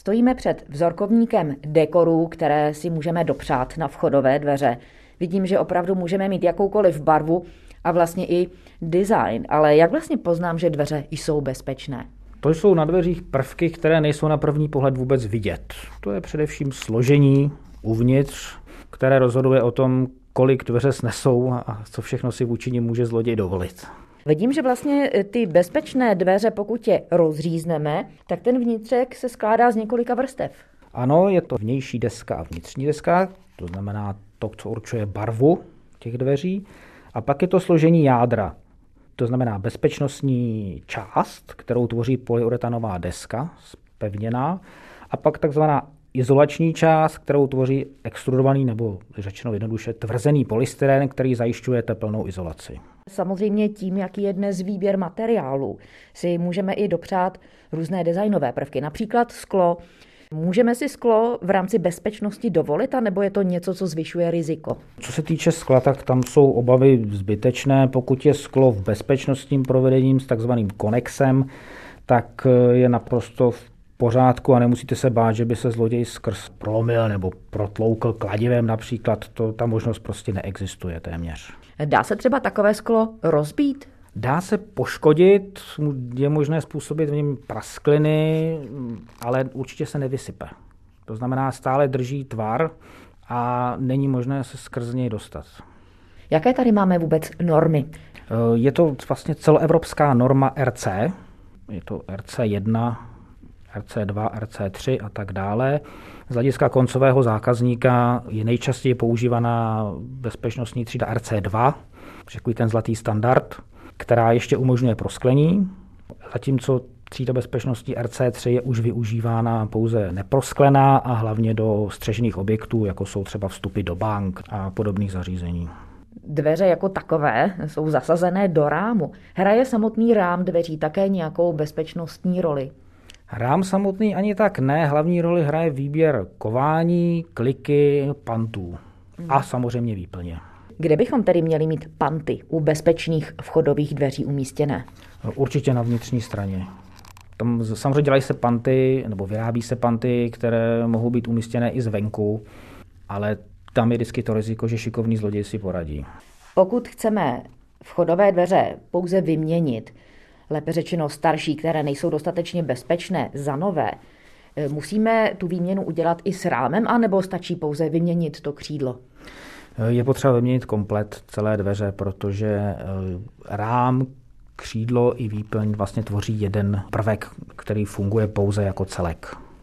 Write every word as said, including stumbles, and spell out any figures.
Stojíme před vzorkovníkem dekorů, které si můžeme dopřát na vchodové dveře. Vidím, že opravdu můžeme mít jakoukoliv barvu a vlastně i design, ale jak vlastně poznám, že dveře jsou bezpečné? To jsou na dveřích prvky, které nejsou na první pohled vůbec vidět. To je především složení uvnitř, které rozhoduje o tom, kolik dveře snesou a co všechno si vůči nim může zloděj dovolit. Vidím, že vlastně ty bezpečné dveře, pokud je rozřízneme, tak ten vnitřek se skládá z několika vrstev. Ano, je to vnější deska a vnitřní deska, to znamená to, co určuje barvu těch dveří. A pak je to složení jádra, to znamená bezpečnostní část, kterou tvoří polyuretanová deska, zpevněná, a pak takzvaná izolační část, kterou tvoří extrudovaný nebo řečeno jednoduše tvrzený polystyren, který zajišťuje teplnou izolaci. Samozřejmě tím, jaký je dnes výběr materiálů, si můžeme i dopřát různé designové prvky, například sklo. Můžeme si sklo v rámci bezpečnosti dovolit, anebo je to něco, co zvyšuje riziko? Co se týče skla, tak tam jsou obavy zbytečné. Pokud je sklo v bezpečnostním provedením s takzvaným konexem, tak je naprosto v pořádku a nemusíte se bát, že by se zloděj skrz prolomil nebo protloukl kladivem například. To, ta možnost prostě neexistuje téměř. Dá se třeba takové sklo rozbít? Dá se poškodit, je možné způsobit v něm praskliny, ale určitě se nevysype. To znamená, stále drží tvar a není možné se skrz něj dostat. Jaké tady máme vůbec normy? Je to vlastně celoevropská norma R C, je to R C jedna, R C dva, R C tři a tak dále. Z hlediska koncového zákazníka je nejčastěji používaná bezpečnostní třída R C dva, takový ten zlatý standard, která ještě umožňuje prosklení, zatímco třída bezpečnosti R C tři je už využívána pouze neprosklená a hlavně do střežených objektů, jako jsou třeba vstupy do bank a podobných zařízení. Dveře jako takové jsou zasazené do rámu. Hraje samotný rám dveří také nějakou bezpečnostní roli? Rám samotný ani tak ne, hlavní roli hraje výběr kování, kliky, pantů a samozřejmě výplně. Kde bychom tedy měli mít panty u bezpečných vchodových dveří umístěné? Určitě na vnitřní straně. Tam samozřejmě dělají se panty, nebo vyrábí se panty, které mohou být umístěné i zvenku, ale tam je vždycky to riziko, že šikovný zloděj si poradí. Pokud chceme vchodové dveře pouze vyměnit, lépe řečeno starší, které nejsou dostatečně bezpečné, za nové, musíme tu výměnu udělat i s rámem, anebo stačí pouze vyměnit to křídlo? Je potřeba vyměnit komplet celé dveře, protože rám, křídlo i výplň vlastně tvoří jeden prvek, který funguje pouze jako celek.